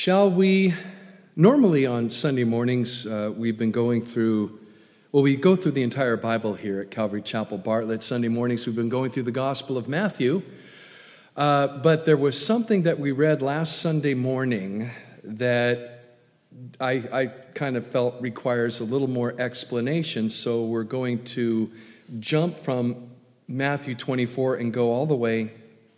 Shall we, normally on Sunday mornings, we've been going through, we go through the entire Bible here at Calvary Chapel Bartlett. Sunday mornings we've been going through the Gospel of Matthew, but there was something that we read last Sunday morning that I kind of felt requires a little more explanation, so we're going to jump from Matthew 24 and go all the way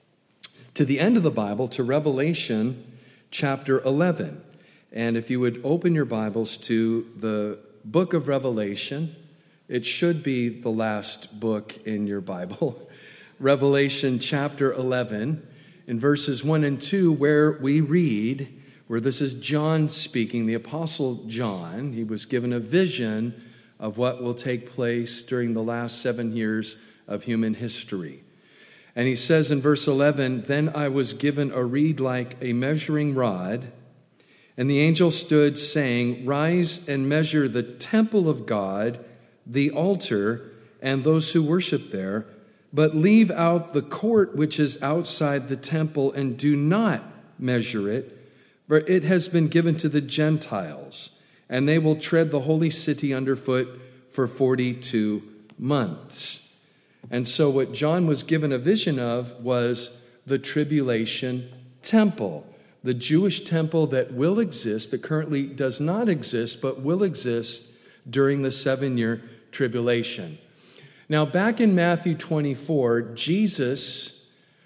to the end of the Bible, to Revelation chapter 11. And if you would open your Bibles to the book of Revelation, it should be the last book in your Bible. Revelation chapter 11, in verses 1 and 2, where we read, where this is John speaking, the Apostle John. He was given a vision of what will take place during the last 7 years of human history. And he says in verse 11, "Then I was given a reed like a measuring rod, and the angel stood, saying, 'Rise and measure the temple of God, the altar, and those who worship there, but leave out the court which is outside the temple, and do not measure it, for it has been given to the Gentiles, and they will tread the holy city underfoot for 42 months.'" And so what John was given a vision of was the tribulation temple, the Jewish temple that will exist, that currently does not exist, but will exist during the 7-year tribulation. Now, back in Matthew 24, Jesus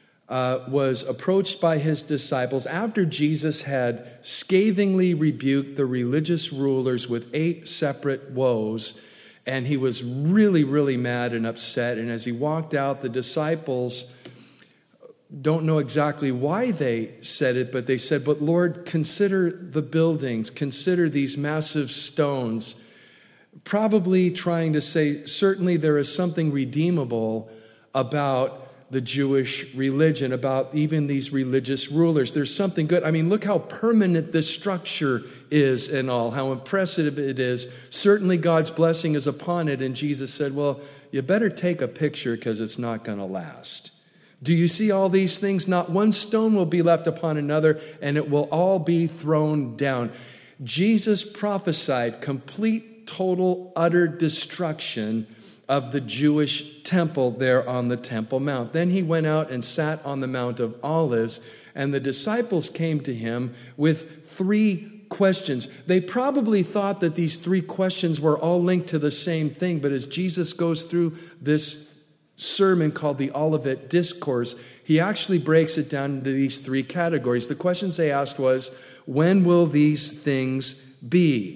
was approached by his disciples after Jesus had scathingly rebuked the religious rulers with 8 separate woes. And he was really, really mad and upset. And as he walked out, the disciples don't know exactly why they said it, but they said, "But Lord, consider the buildings, consider these massive stones," probably trying to say, certainly there is something redeemable about the Jewish religion, about even these religious rulers. There's something good. I mean, look how permanent this structure is and all, how impressive it is. Certainly God's blessing is upon it. And Jesus said, "Well, you better take a picture because it's not going to last. Do you see all these things? Not one stone will be left upon another, and it will all be thrown down." Jesus prophesied complete, total, utter destruction of the Jewish temple there on the Temple Mount. Then he went out and sat on the Mount of Olives, and the disciples came to him with 3 questions. They probably thought that these 3 questions were all linked to the same thing, but as Jesus goes through this sermon called the Olivet Discourse, he actually breaks it down into these 3 categories. The questions they asked was, when will these things be?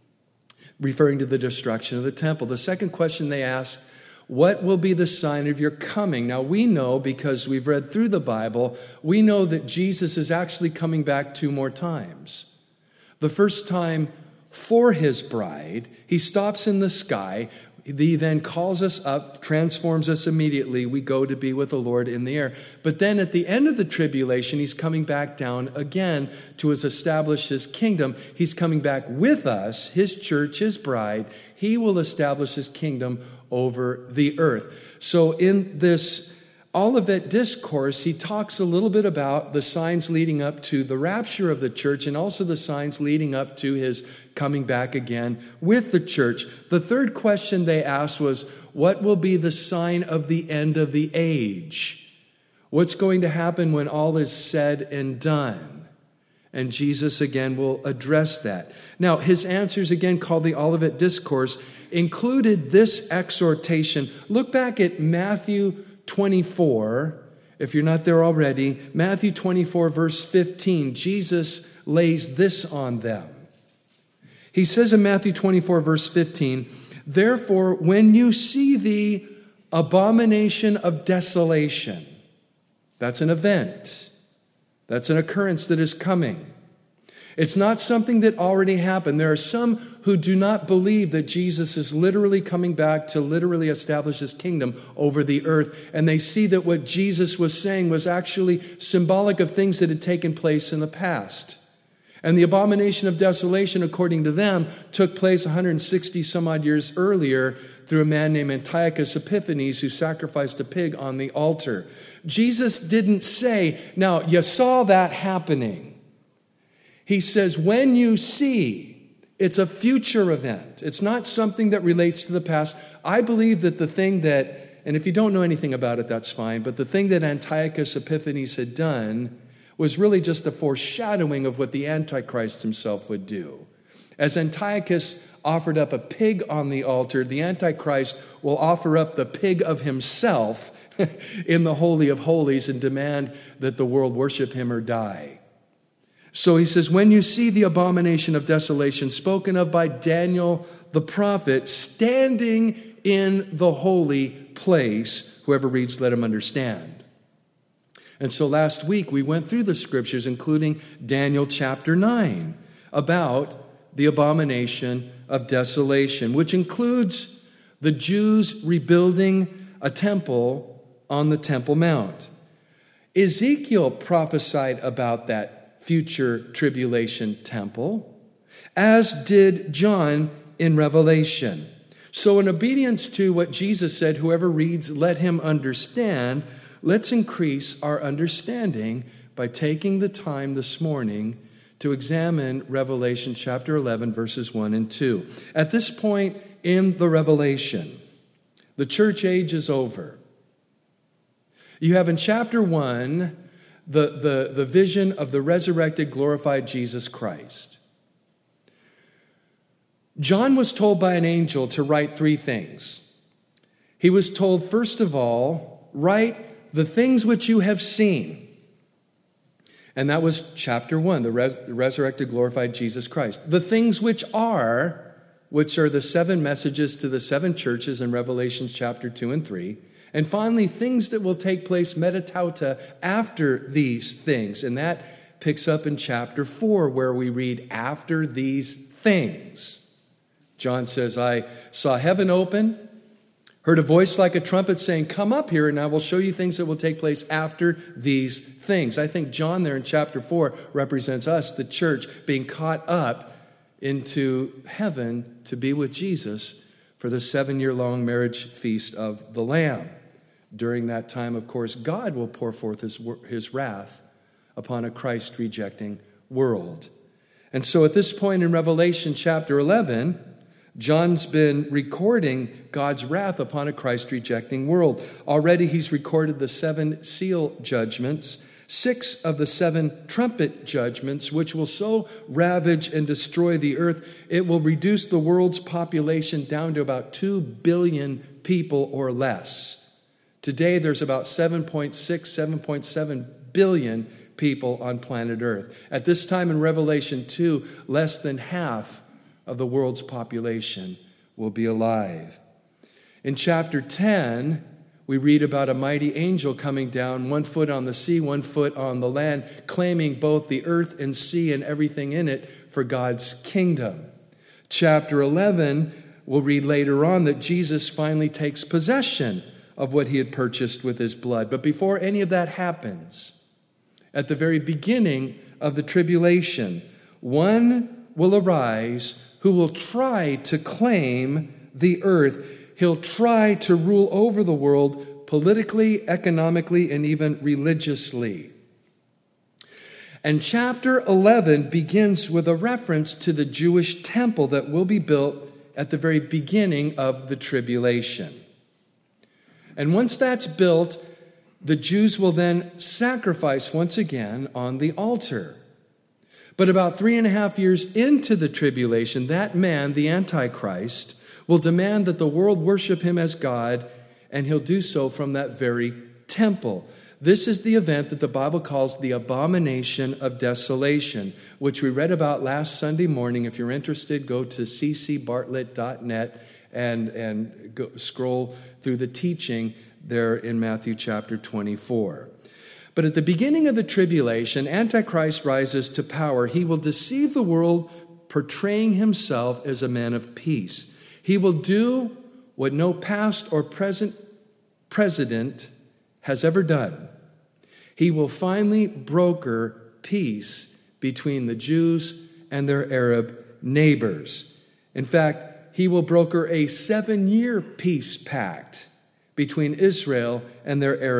Referring to the destruction of the temple. The second question they asked, what will be the sign of your coming? Now we know, because we've read through the Bible, we know that Jesus is actually coming back 2 more times. The first time for his bride, he stops in the sky. He then calls us up, transforms us immediately. We go to be with the Lord in the air. But then at the end of the tribulation, he's coming back down again to establish his kingdom. He's coming back with us, his church, his bride. He will establish his kingdom over the earth. So in this Olivet Discourse, he talks a little bit about the signs leading up to the rapture of the church and also the signs leading up to his coming back again with the church. The third question they asked was, what will be the sign of the end of the age? What's going to happen when all is said and done? And Jesus again will address that. Now, his answers, again called the Olivet Discourse, included this exhortation. Look back at Matthew 24, if you're not there already, Matthew 24, verse 15, Jesus lays this on them. He says in Matthew 24, verse 15, "Therefore, when you see the abomination of desolation," that's an event, that's an occurrence that is coming. It's not something that already happened. There are some who do not believe that Jesus is literally coming back to literally establish his kingdom over the earth. And they see that what Jesus was saying was actually symbolic of things that had taken place in the past. And the abomination of desolation, according to them, took place 160 some odd years earlier through a man named Antiochus Epiphanes, who sacrificed a pig on the altar. Jesus didn't say, now you saw that happening. He says, when you see, it's a future event. It's not something that relates to the past. I believe that the thing that, and if you don't know anything about it, that's fine, but the thing that Antiochus Epiphanes had done was really just a foreshadowing of what the Antichrist himself would do. As Antiochus offered up a pig on the altar, the Antichrist will offer up the pig of himself in the Holy of Holies and demand that the world worship him or die. So he says, when you see the abomination of desolation spoken of by Daniel the prophet standing in the holy place, whoever reads, let him understand. And so last week we went through the scriptures, including Daniel chapter 9, about the abomination of desolation, which includes the Jews rebuilding a temple on the Temple Mount. Ezekiel prophesied about that future tribulation temple, as did John in Revelation. So in obedience to what Jesus said, whoever reads, let him understand, let's increase our understanding by taking the time this morning to examine Revelation chapter 11, verses 1 and 2. At this point in the Revelation, the church age is over. You have in chapter 1 the vision of the resurrected, glorified Jesus Christ. John was told by an angel to write 3 things. He was told, first of all, write the things which you have seen. And that was chapter 1, the resurrected, glorified Jesus Christ. The things which are the 7 messages to the 7 churches in Revelation chapter 2 and 3. And finally, things that will take place meta tauta after these things. And that picks up in chapter 4, where we read, after these things. John says, I saw heaven open, heard a voice like a trumpet saying, come up here and I will show you things that will take place after these things. I think John there in chapter 4 represents us, the church, being caught up into heaven to be with Jesus for the 7-year-long marriage feast of the Lamb. During that time, of course, God will pour forth his wrath upon a Christ-rejecting world. And so at this point in Revelation chapter 11, John's been recording God's wrath upon a Christ-rejecting world. Already he's recorded the 7 seal judgments, 6 of the 7 trumpet judgments, which will so ravage and destroy the earth, it will reduce the world's population down to about 2 billion people or less. Today, there's about 7.7 billion people on planet Earth. At this time in Revelation 2, less than half of the world's population will be alive. In chapter 10, we read about a mighty angel coming down, 1 foot on the sea, 1 foot on the land, claiming both the earth and sea and everything in it for God's kingdom. Chapter 11, we'll read later on that Jesus finally takes possession of what he had purchased with his blood. But before any of that happens, at the very beginning of the tribulation, one will arise who will try to claim the earth. He'll try to rule over the world politically, economically, and even religiously. And chapter 11 begins with a reference to the Jewish temple that will be built at the very beginning of the tribulation. And once that's built, the Jews will then sacrifice once again on the altar. But about 3.5 years into the tribulation, that man, the Antichrist, will demand that the world worship him as God, and he'll do so from that very temple. This is the event that the Bible calls the abomination of desolation, which we read about last Sunday morning. If you're interested, go to ccbartlett.net and go scroll through the teaching there in Matthew chapter 24. But at the beginning of the tribulation, Antichrist rises to power. He will deceive the world, portraying himself as a man of peace. He will do what no past or present president has ever done. He will finally broker peace between the Jews and their Arab neighbors. In fact, he will broker a 7-year peace pact between Israel and their Arab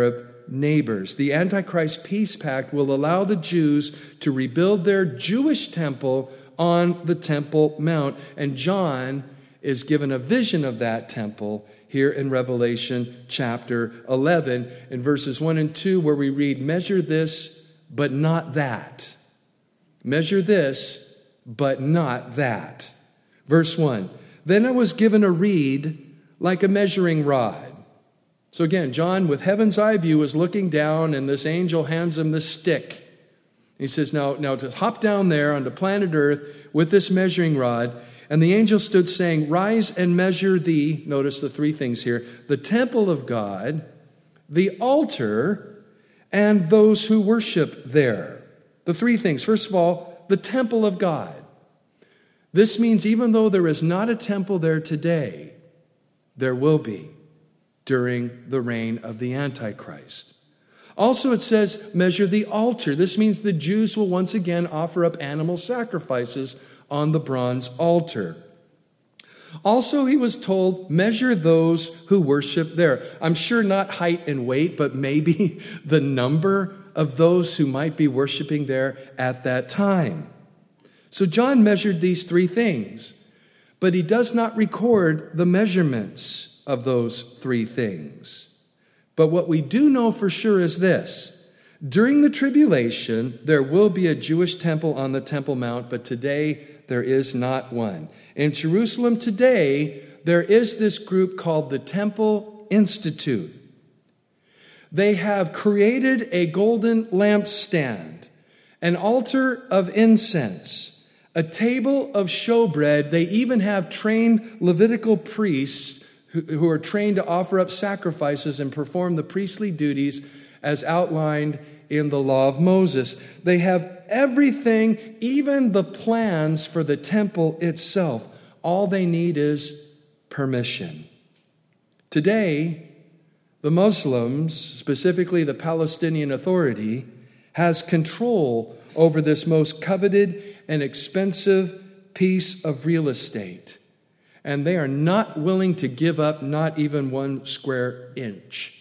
neighbors. The Antichrist peace pact will allow the Jews to rebuild their Jewish temple on the Temple Mount. And John is given a vision of that temple here in Revelation chapter 11 in verses 1 and 2, where we read, "Measure this, but not that. Measure this, but not that." Verse 1, "Then I was given a reed like a measuring rod." So again, John, with heaven's eye view, is looking down, and this angel hands him this stick. He says, now to hop down there onto planet Earth with this measuring rod. And the angel stood saying, "Rise and measure notice the three things here, the temple of God, the altar, and those who worship there." The three things. First of all, the temple of God. This means even though there is not a temple there today, there will be during the reign of the Antichrist. Also, it says, measure the altar. This means the Jews will once again offer up animal sacrifices on the bronze altar. Also, he was told, measure those who worship there. I'm sure not height and weight, but maybe the number of those who might be worshiping there at that time. So John measured these three things, but he does not record the measurements of those three things. But what we do know for sure is this: during the tribulation, there will be a Jewish temple on the Temple Mount, but today there is not one. In Jerusalem today, there is this group called the Temple Institute. They have created a golden lampstand, an altar of incense, a table of showbread. They even have trained Levitical priests who are trained to offer up sacrifices and perform the priestly duties as outlined in the law of Moses. They have everything, even the plans for the temple itself. All they need is permission. Today, the Muslims, specifically the Palestinian Authority, has control over this most coveted and expensive piece of real estate. And they are not willing to give up not even 1 square inch.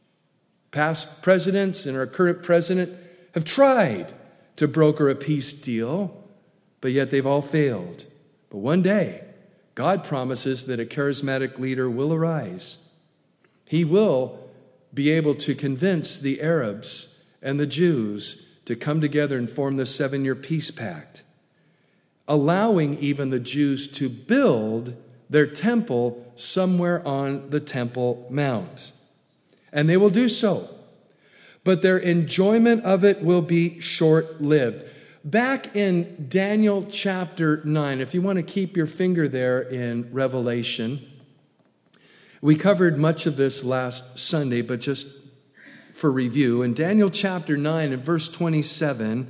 Past presidents and our current president have tried to broker a peace deal, but yet they've all failed. But one day, God promises that a charismatic leader will arise. He will be able to convince the Arabs and the Jews to come together and form this 7-year peace pact, allowing even the Jews to build their temple somewhere on the Temple Mount. And they will do so. But their enjoyment of it will be short-lived. Back in Daniel chapter 9, if you want to keep your finger there in Revelation, we covered much of this last Sunday, but just for review. In Daniel chapter 9 and verse 27,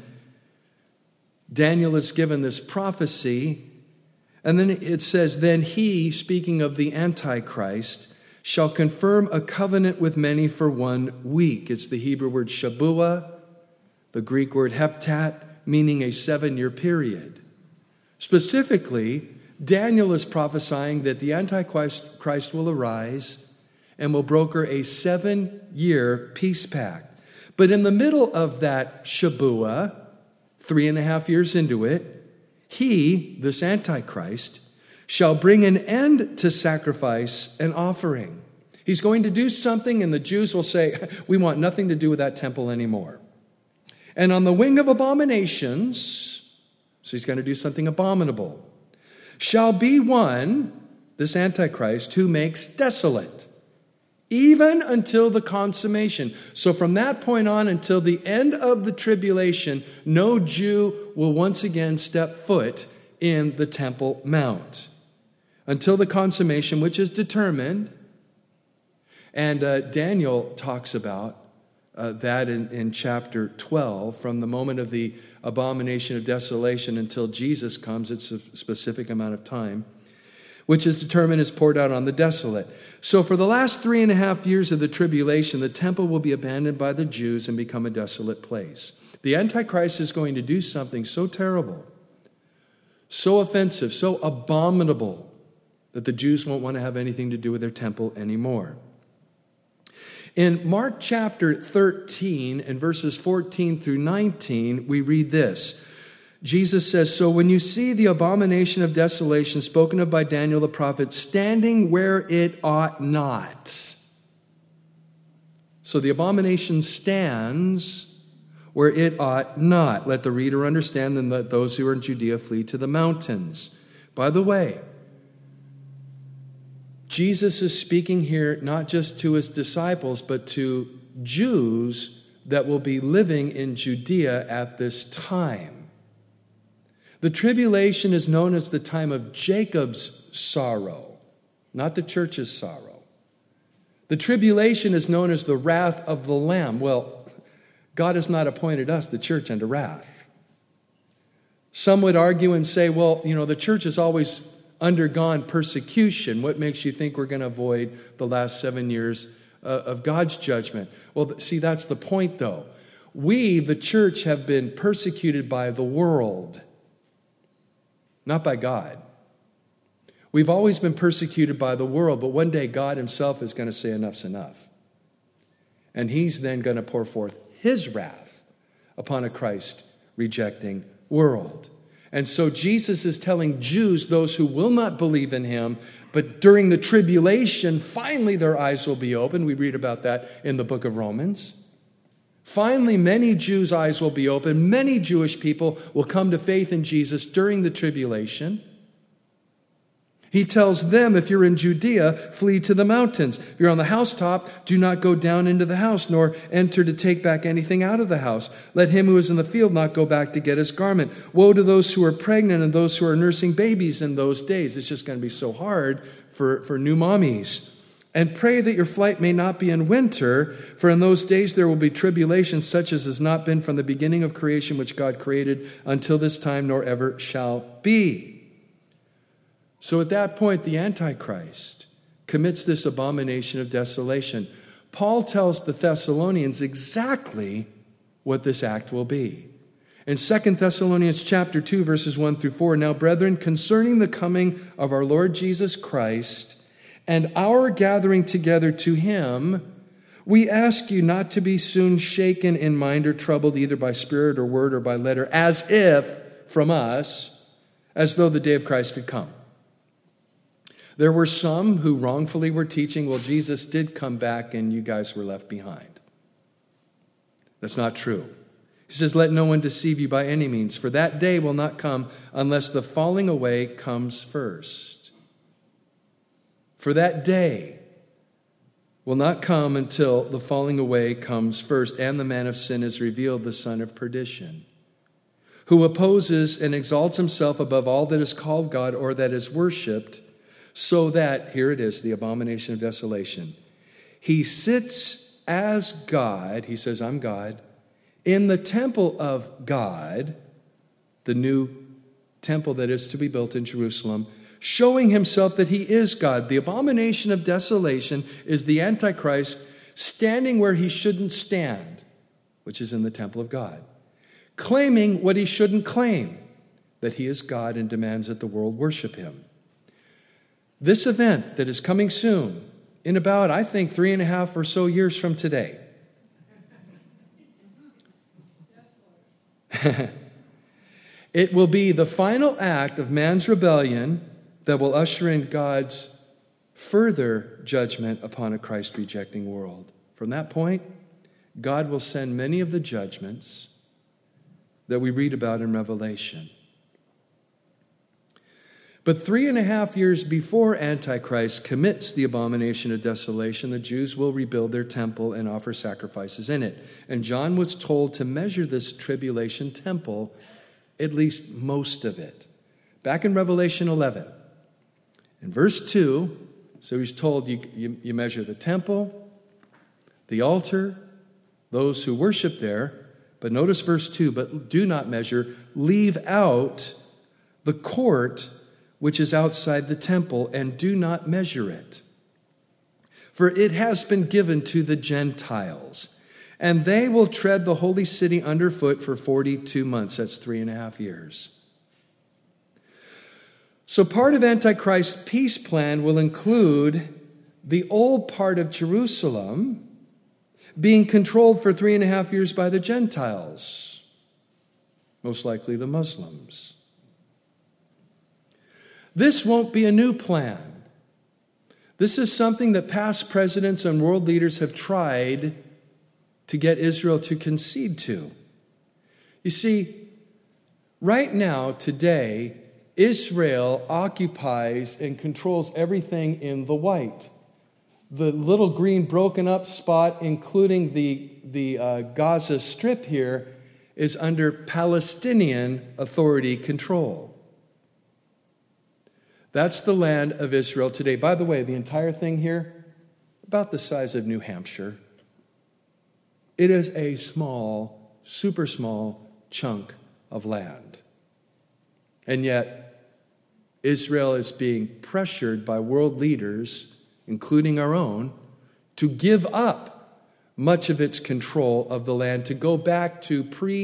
Daniel is given this prophecy, and then it says, "Then he," speaking of the Antichrist, "shall confirm a covenant with many for 1 week." It's the Hebrew word shabuah, the Greek word heptat, meaning a 7-year period. Specifically, Daniel is prophesying that the Antichrist will arise and will broker a 7-year peace pact. But in the middle of that shabuah, 3.5 years into it, he, this Antichrist, shall bring an end to sacrifice and offering. He's going to do something, and the Jews will say, "We want nothing to do with that temple anymore." And on the wing of abominations, so he's going to do something abominable, shall be one, this Antichrist, who makes desolate, even until the consummation. So from that point on until the end of the tribulation, no Jew will once again step foot in the Temple Mount until the consummation, which is determined. And Daniel talks about that in chapter 12, from the moment of the abomination of desolation until Jesus comes. It's a specific amount of time, which is determined is poured out on the desolate. So for the last 3.5 years of the tribulation, the temple will be abandoned by the Jews and become a desolate place. The Antichrist is going to do something so terrible, so offensive, so abominable, that the Jews won't want to have anything to do with their temple anymore. In Mark chapter 13 and verses 14 through 19, we read this. Jesus says, "So when you see the abomination of desolation spoken of by Daniel the prophet standing where it ought not." So the abomination stands where it ought not. Let the reader understand, and let those who are in Judea flee to the mountains. By the way, Jesus is speaking here not just to his disciples, but to Jews that will be living in Judea at this time. The tribulation is known as the time of Jacob's sorrow, not the church's sorrow. The tribulation is known as the wrath of the Lamb. Well, God has not appointed us, the church, unto wrath. Some would argue and say, well, the church has always undergone persecution. What makes you think we're going to avoid the last 7 years of God's judgment? Well, see, that's the point, though. We, the church, have been persecuted by the world, not by God. We've always been persecuted by the world, but one day God himself is going to say enough's enough. And he's then going to pour forth his wrath upon a Christ-rejecting world. And so Jesus is telling Jews, those who will not believe in him, but during the tribulation, finally their eyes will be opened. We read about that in the book of Romans. Finally, many Jews' eyes will be opened. Many Jewish people will come to faith in Jesus during the tribulation. He tells them, if you're in Judea, flee to the mountains. If you're on the housetop, do not go down into the house, nor enter to take back anything out of the house. Let him who is in the field not go back to get his garment. Woe to those who are pregnant and those who are nursing babies in those days. It's just going to be so hard for new mommies. And pray that your flight may not be in winter, for in those days there will be tribulation such as has not been from the beginning of creation which God created until this time, nor ever shall be. So at that point, the Antichrist commits this abomination of desolation. Paul tells the Thessalonians exactly what this act will be. In 2 Thessalonians chapter 2, verses 1 through 4, "Now, brethren, concerning the coming of our Lord Jesus Christ and our gathering together to him, we ask you not to be soon shaken in mind or troubled either by spirit or word or by letter, as if from us, as though the day of Christ had come." There were some who wrongfully were teaching, well, Jesus did come back and you guys were left behind. That's not true. He says, "Let no one deceive you by any means, for that day will not come unless the falling away comes first." For that day will not come until the falling away comes first, and the man of sin is revealed, the son of perdition, who opposes and exalts himself above all that is called God or that is worshipped, so that, here it is, the abomination of desolation, he sits as God, he says, "I'm God," in the temple of God, the new temple that is to be built in Jerusalem, showing himself that he is God. The abomination of desolation is the Antichrist standing where he shouldn't stand, which is in the temple of God, claiming what he shouldn't claim, that he is God and demands that the world worship him. This event that is coming soon, in about, I think, 3.5 or so years from today, it will be the final act of man's rebellion that will usher in God's further judgment upon a Christ-rejecting world. From that point, God will send many of the judgments that we read about in Revelation. But 3.5 years before Antichrist commits the abomination of desolation, the Jews will rebuild their temple and offer sacrifices in it. And John was told to measure this tribulation temple, at least most of it. Back in Revelation 11, in verse 2, so he's told you measure the temple, the altar, those who worship there. But notice verse 2, but do not measure, leave out the court which is outside the temple, and do not measure it. For it has been given to the Gentiles, and they will tread the holy city underfoot for 42 months. That's 3.5 years. So part of Antichrist's peace plan will include the old part of Jerusalem being controlled for 3.5 years by the Gentiles, most likely the Muslims. This won't be a new plan. This is something that past presidents and world leaders have tried to get Israel to concede to. You see, right now, today, Israel occupies and controls everything in the white. The little green broken up spot, including the Gaza Strip here, is under Palestinian Authority control. That's the land of Israel today. By the way, the entire thing here, about the size of New Hampshire. It is a small, super small chunk of land. And yet, Israel is being pressured by world leaders, including our own, to give up much of its control of the land, to go back to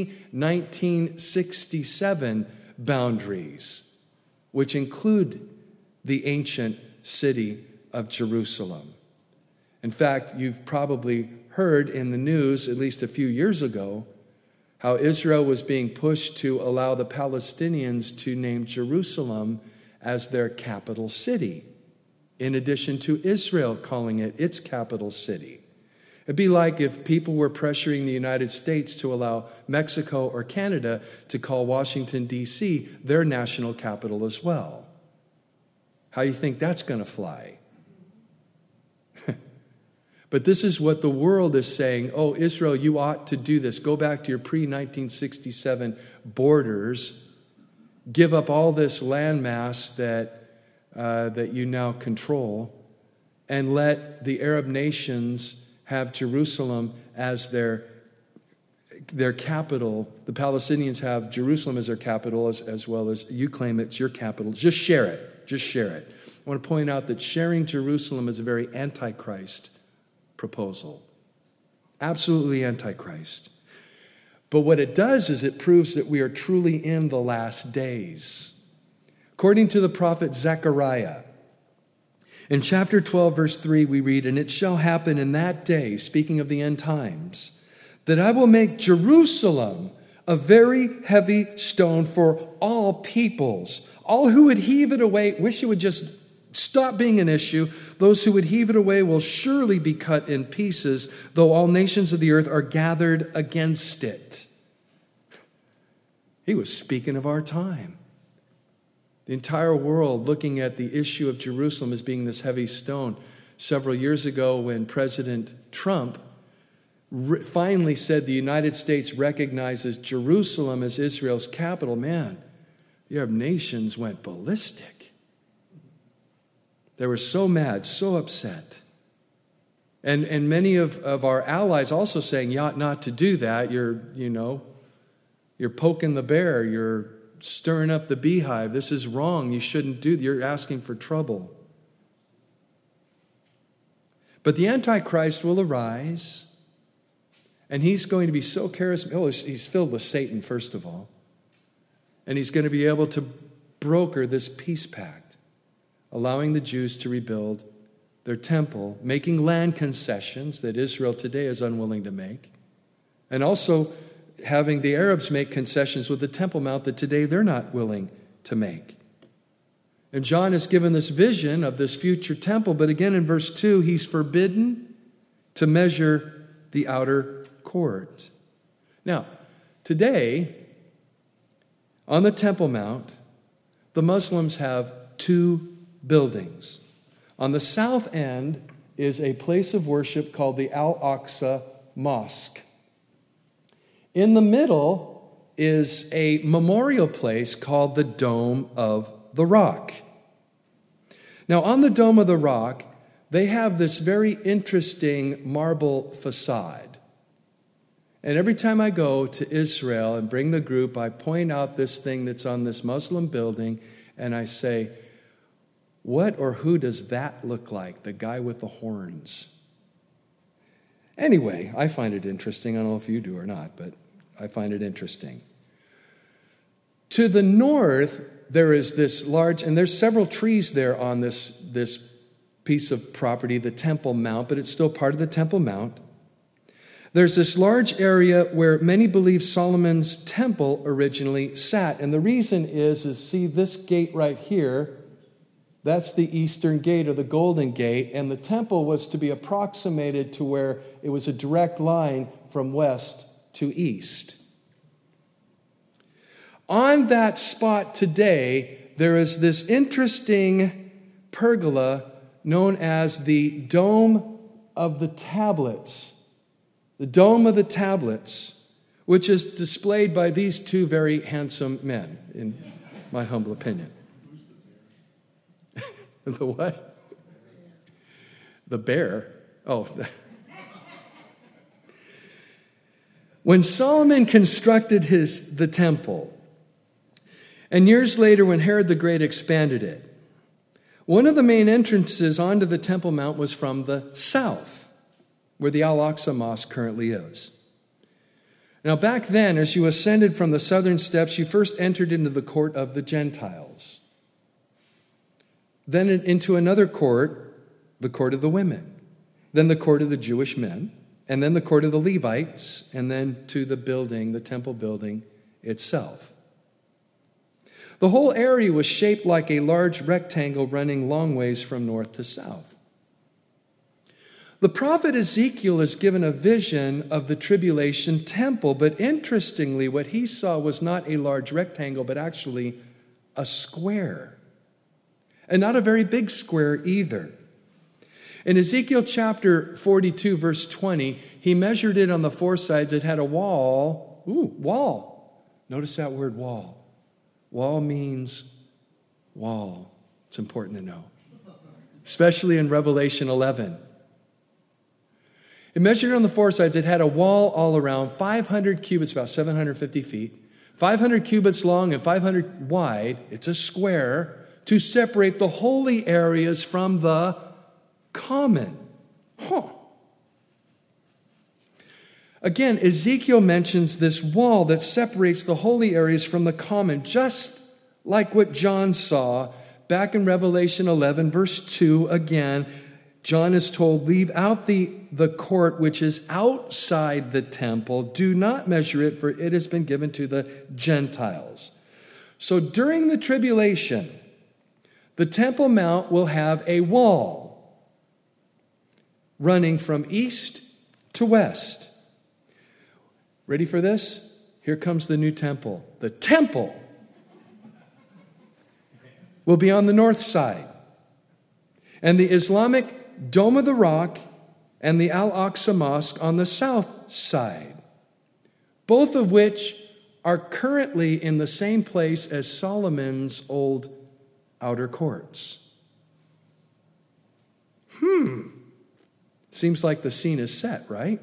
pre-1967 boundaries, which include the ancient city of Jerusalem. In fact, you've probably heard in the news, at least a few years ago, how Israel was being pushed to allow the Palestinians to name Jerusalem as their capital city, in addition to Israel calling it its capital city. It'd be like if people were pressuring the United States to allow Mexico or Canada to call Washington, D.C. their national capital as well. How do you think that's going to fly? But this is what the world is saying. Oh, Israel, you ought to do this. Go back to your pre-1967 borders. Give up all this landmass that you now control, and let the Arab nations have Jerusalem as their capital. The Palestinians have Jerusalem as their capital, as well as you claim it's your capital. Just share it. Just share it. I want to point out that sharing Jerusalem is a very antichrist proposal. Absolutely antichrist. But what it does is it proves that we are truly in the last days. According to the prophet Zechariah, in chapter 12, verse 3, we read, "And it shall happen in that day," speaking of the end times, "that I will make Jerusalem a very heavy stone for all peoples. All who would heave it away, wish it would just stop being an issue. Those who would heave it away will surely be cut in pieces, though all nations of the earth are gathered against it." He was speaking of our time. The entire world looking at the issue of Jerusalem as being this heavy stone. Several years ago, when President Trump finally said the United States recognizes Jerusalem as Israel's capital, man, the Arab nations went ballistic. They were so mad, so upset. And many of our allies also saying, you ought not to do that. You're poking the bear. You're stirring up the beehive. This is wrong. You shouldn't do that. You're asking for trouble. But the Antichrist will arise, and he's going to be so charismatic. Oh, he's filled with Satan, first of all. And he's going to be able to broker this peace pact, allowing the Jews to rebuild their temple, making land concessions that Israel today is unwilling to make, and also having the Arabs make concessions with the Temple Mount that today they're not willing to make. And John is given this vision of this future temple, but again in verse 2, he's forbidden to measure the outer court. Now, today, on the Temple Mount, the Muslims have two buildings. On the south end is a place of worship called the Al-Aqsa Mosque. In the middle is a memorial place called the Dome of the Rock. Now, on the Dome of the Rock, they have this very interesting marble facade. And every time I go to Israel and bring the group, I point out this thing that's on this Muslim building, and I say, what or who does that look like? The guy with the horns. Anyway, I find it interesting. I don't know if you do or not, but I find it interesting. To the north, there is this large, and there's several trees there on this piece of property, the Temple Mount, but it's still part of the Temple Mount. There's this large area where many believe Solomon's temple originally sat. And the reason is see this gate right here. That's the eastern gate or the Golden Gate. And the temple was to be approximated to where it was a direct line from west to east. On that spot today, there is this interesting pergola known as the Dome of the Tablets. The Dome of the Tablets, which is displayed by these two very handsome men, in my humble opinion. The what? The bear? Oh. When Solomon constructed the temple, and years later when Herod the Great expanded it, one of the main entrances onto the Temple Mount was from the south, where the Al-Aqsa Mosque currently is. Now, back then, as you ascended from the southern steps, you first entered into the court of the Gentiles. Then into another court, the court of the women. Then the court of the Jewish men. And then the court of the Levites. And then to the building, the temple building itself. The whole area was shaped like a large rectangle running long ways from north to south. The prophet Ezekiel is given a vision of the tribulation temple, but interestingly, what he saw was not a large rectangle, but actually a square. And not a very big square either. In Ezekiel chapter 42, verse 20, he measured it on the four sides. It had a wall. Wall. Notice that word wall. Wall means wall. It's important to know. Especially in Revelation 11. It measured on the four sides. It had a wall all around, 500 cubits, about 750 feet, 500 cubits long and 500 wide. It's a square to separate the holy areas from the common. Again, Ezekiel mentions this wall that separates the holy areas from the common, just like what John saw back in Revelation 11, verse 2 again. John is told, leave out the court which is outside the temple. Do not measure it, for it has been given to the Gentiles. So during the tribulation, the Temple Mount will have a wall running from east to west. Ready for this? Here comes the new temple. The temple will be on the north side. And the Islamic Dome of the Rock and the Al-Aqsa Mosque on the south side, both of which are currently in the same place as Solomon's old outer courts. Seems like the scene is set, right?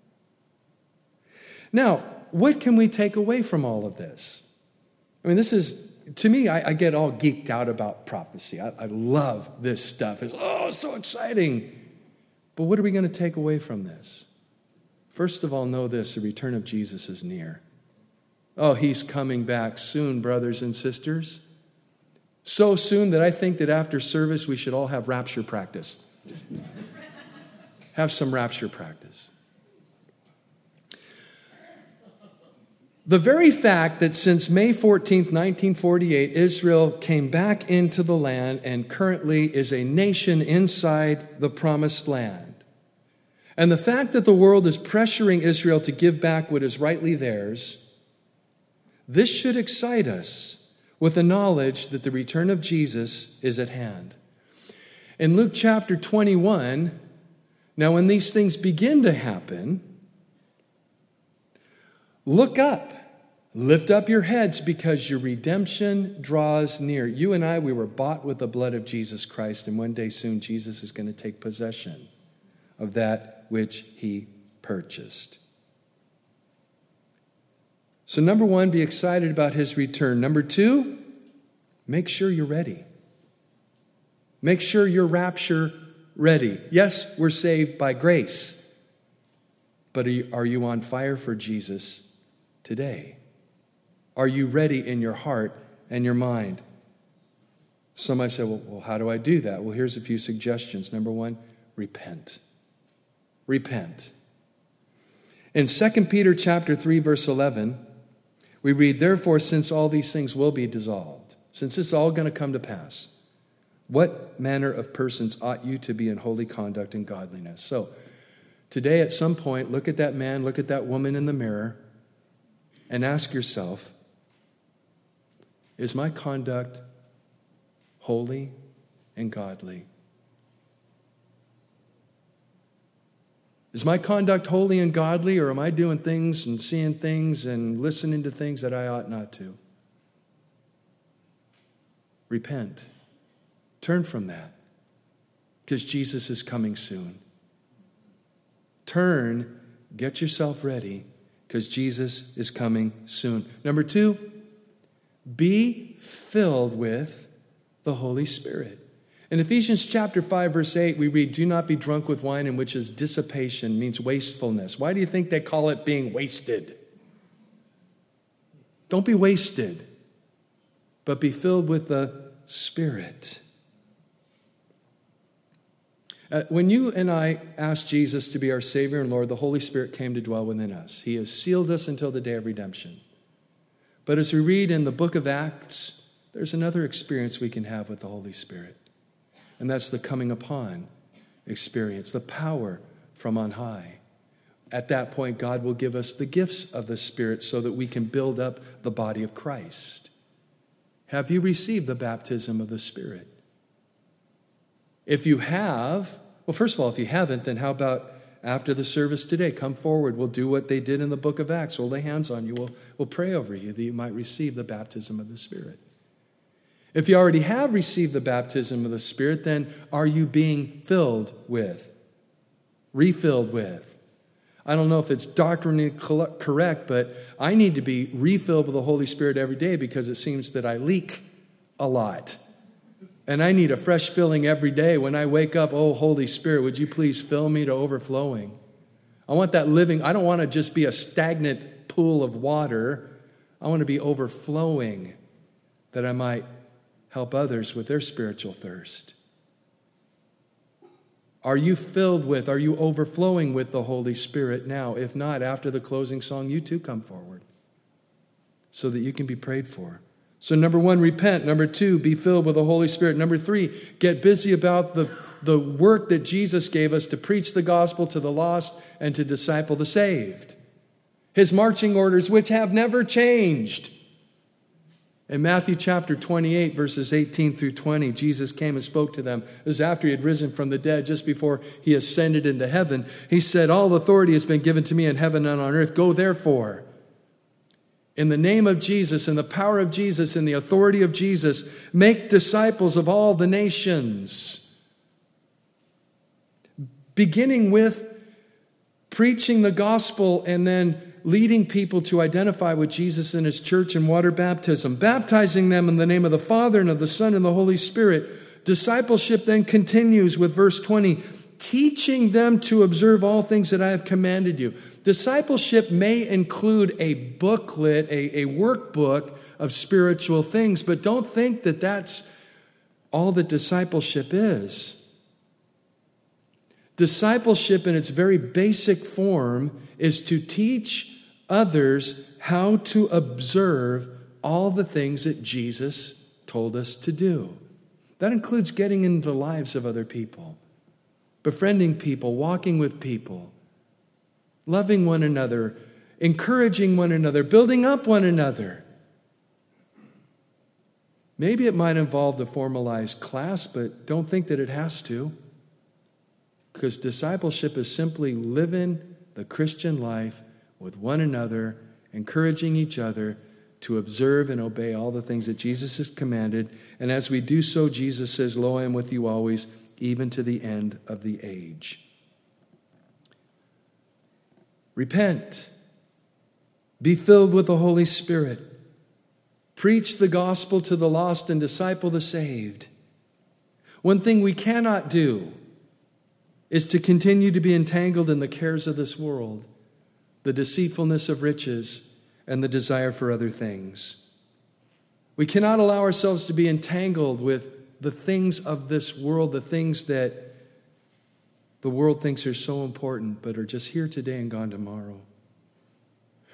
Now, what can we take away from all of this? I mean, this is, to me, I get all geeked out about prophecy. I love this stuff. It's so exciting. But what are we going to take away from this? First of all, know this: the return of Jesus is near. Oh, he's coming back soon, brothers and sisters. So soon that I think that after service we should all have rapture practice. Just have some rapture practice. The very fact that since May 14th, 1948, Israel came back into the land and currently is a nation inside the promised land, and the fact that the world is pressuring Israel to give back what is rightly theirs, this should excite us with the knowledge that the return of Jesus is at hand. In Luke chapter 21, now when these things begin to happen, look up, lift up your heads, because your redemption draws near. You and I, we were bought with the blood of Jesus Christ, and one day soon Jesus is going to take possession of that which he purchased. So number one, be excited about his return. Number two, make sure you're ready. Make sure you're rapture ready. Yes, we're saved by grace, but are you on fire for Jesus today? Are you ready in your heart and your mind? Some might say, well, how do I do that? Well, here's a few suggestions. Number one, repent. Repent. In 2 Peter chapter 3, verse 11, we read, "Therefore, since all these things will be dissolved," since it's all going to come to pass, "what manner of persons ought you to be in holy conduct and godliness?" So, today at some point, look at that man, look at that woman in the mirror, and ask yourself, is my conduct holy and godly? Is my conduct holy and godly, or am I doing things and seeing things and listening to things that I ought not to? Repent. Turn from that, because Jesus is coming soon. Turn, get yourself ready, because Jesus is coming soon. Number 2, be filled with the Holy Spirit. In Ephesians chapter 5, verse 8, we read, "Do not be drunk with wine, in which is dissipation," means wastefulness. Why do you think they call it being wasted? Don't be wasted, but be filled with the Spirit. When you and I asked Jesus to be our Savior and Lord, the Holy Spirit came to dwell within us. He has sealed us until the day of redemption. But as we read in the book of Acts, there's another experience we can have with the Holy Spirit. And that's the coming upon experience, the power from on high. At that point, God will give us the gifts of the Spirit so that we can build up the body of Christ. Have you received the baptism of the Spirit? If you have, well, first of all, if you haven't, then how about after the service today? Come forward. We'll do what they did in the book of Acts. We'll lay hands on you. We'll pray over you that you might receive the baptism of the Spirit. If you already have received the baptism of the Spirit, then are you being filled with, refilled with? I don't know if it's doctrinally correct, but I need to be refilled with the Holy Spirit every day because it seems that I leak a lot. And I need a fresh filling every day. When I wake up, oh, Holy Spirit, would you please fill me to overflowing? I want that living. I don't want to just be a stagnant pool of water. I want to be overflowing, that I might help others with their spiritual thirst. Are you filled with, are you overflowing with the Holy Spirit now? If not, after the closing song, you too come forward so that you can be prayed for. So number 1, repent. Number 2, be filled with the Holy Spirit. Number 3, get busy about the work that Jesus gave us to preach the gospel to the lost and to disciple the saved. His marching orders, which have never changed. In Matthew chapter 28, verses 18 through 20, Jesus came and spoke to them. It was after he had risen from the dead, just before he ascended into heaven. He said, "All authority has been given to me in heaven and on earth. Go therefore, in the name of Jesus, in the power of Jesus, in the authority of Jesus, make disciples of all the nations." Beginning with preaching the gospel and then leading people to identify with Jesus and his church in water baptism, baptizing them in the name of the Father and of the Son and the Holy Spirit. Discipleship then continues with verse 20, teaching them to observe all things that I have commanded you. Discipleship may include a booklet, a workbook of spiritual things, but don't think that that's all that discipleship is. Discipleship in its very basic form is to teach others how to observe all the things that Jesus told us to do. That includes getting into the lives of other people, befriending people, walking with people, loving one another, encouraging one another, building up one another. Maybe it might involve the formalized class, but don't think that it has to. Because discipleship is simply living the Christian life with one another, encouraging each other to observe and obey all the things that Jesus has commanded. And as we do so, Jesus says, "Lo, I am with you always, even to the end of the age." Repent. Be filled with the Holy Spirit. Preach the gospel to the lost and disciple the saved. One thing we cannot do is to continue to be entangled in the cares of this world, the deceitfulness of riches, and the desire for other things. We cannot allow ourselves to be entangled with the things of this world, the things that the world thinks are so important, but are just here today and gone tomorrow.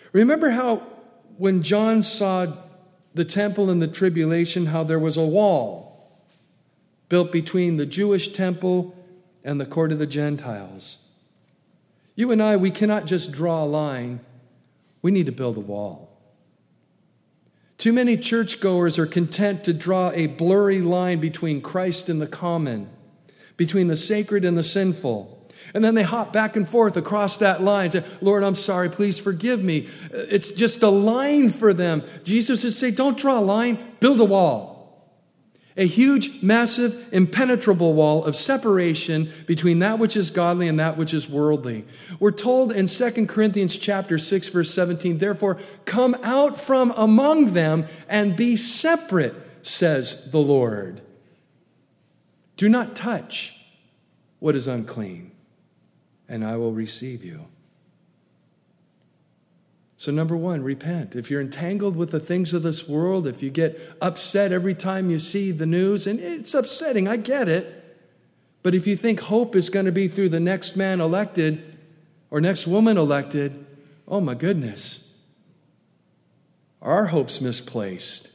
Remember how when John saw the temple in the tribulation, how there was a wall built between the Jewish temple and the court of the Gentiles. You and I, we cannot just draw a line. We need to build a wall. Too many churchgoers are content to draw a blurry line between Christ and the common, between the sacred and the sinful. And then they hop back and forth across that line. Say, Lord, I'm sorry, please forgive me. It's just a line for them. Jesus is saying, don't draw a line, build a wall. A huge, massive, impenetrable wall of separation between that which is godly and that which is worldly. We're told in 2 Corinthians chapter 6, verse 17, therefore, come out from among them and be separate, says the Lord. Do not touch what is unclean, and I will receive you. So number one, repent. If you're entangled with the things of this world, if you get upset every time you see the news, and it's upsetting, I get it. But if you think hope is going to be through the next man elected or next woman elected, oh my goodness. Our hope's misplaced.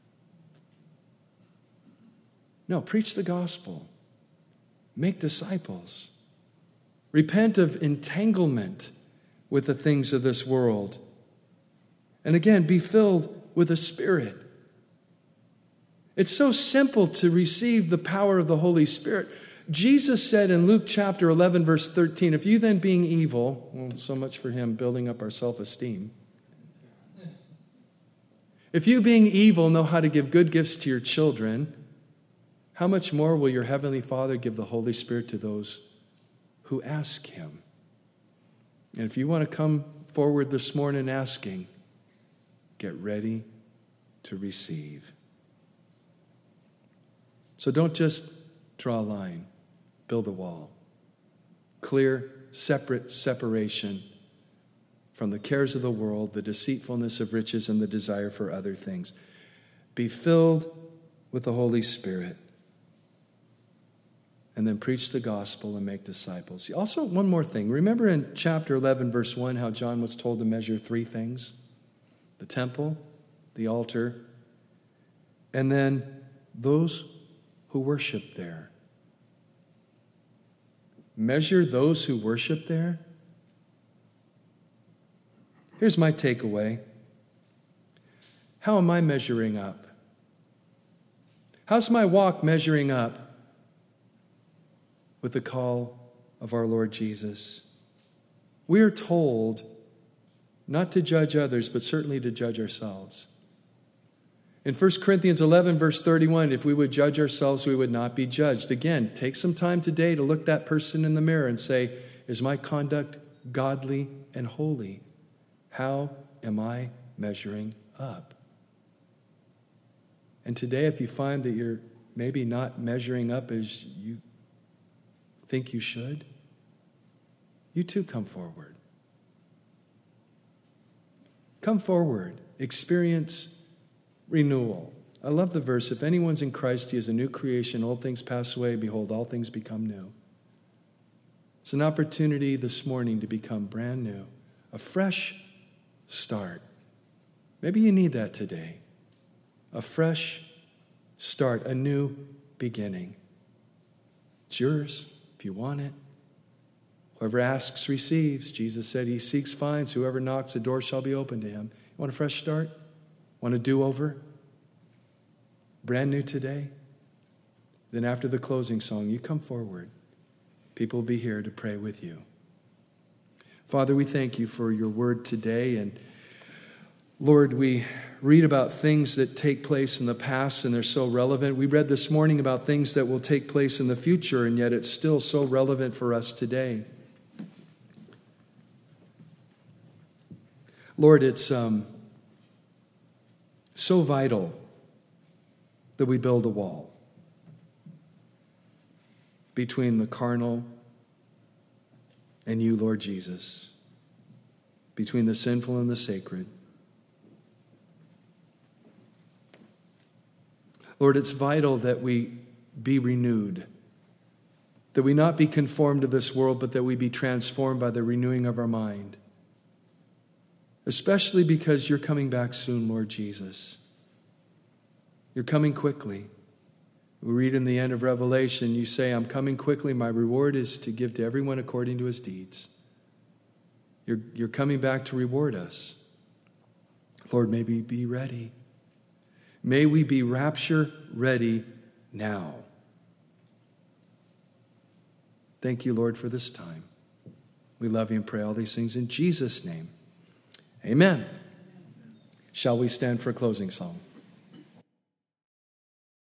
No, preach the gospel. Make disciples. Repent of entanglement with the things of this world. And again, be filled with the Spirit. It's so simple to receive the power of the Holy Spirit. Jesus said in Luke chapter 11, verse 13, if you then being evil, well, so much for him building up our self-esteem. If you being evil know how to give good gifts to your children, how much more will your heavenly Father give the Holy Spirit to those who ask him? And if you want to come forward this morning asking, get ready to receive. So don't just draw a line, build a wall. Clear, separation from the cares of the world, the deceitfulness of riches, and the desire for other things. Be filled with the Holy Spirit. And then preach the gospel and make disciples. Also, one more thing. Remember in chapter 11, verse 1, how John was told to measure three things? The temple, the altar, and then those who worship there. Measure those who worship there? Here's my takeaway. How am I measuring up? How's my walk measuring up with the call of our Lord Jesus? We are told not to judge others, but certainly to judge ourselves. In 1 Corinthians 11, verse 31, if we would judge ourselves, we would not be judged. Again, take some time today to look that person in the mirror and say, is my conduct godly and holy? How am I measuring up? And today, if you find that you're maybe not measuring up as you think you should, you too come forward. Come forward. Experience renewal. I love the verse, if anyone's in Christ, he is a new creation. Old things pass away. Behold, all things become new. It's an opportunity this morning to become brand new. A fresh start. Maybe you need that today. A fresh start. A new beginning. It's yours if you want it. Whoever asks receives. Jesus said he seeks finds. Whoever knocks, the door shall be opened to him. You want a fresh start? Want a do-over? Brand new today? Then after the closing song, you come forward. People will be here to pray with you. Father, we thank you for your word today. And Lord, we read about things that take place in the past and they're so relevant. We read this morning about things that will take place in the future, and yet it's still so relevant for us today. Lord, it's so vital that we build a wall between the carnal and you, Lord Jesus, between the sinful and the sacred. Lord, it's vital that we be renewed, that we not be conformed to this world, but that we be transformed by the renewing of our mind. especially because you're coming back soon, Lord Jesus. You're coming quickly. We read in the end of Revelation, you say, I'm coming quickly. My reward is to give to everyone according to his deeds. You're coming back to reward us. Lord, may we be ready. May we be rapture ready now. Thank you, Lord, for this time. We love you and pray all these things in Jesus' name. Amen. Shall we stand for a closing song?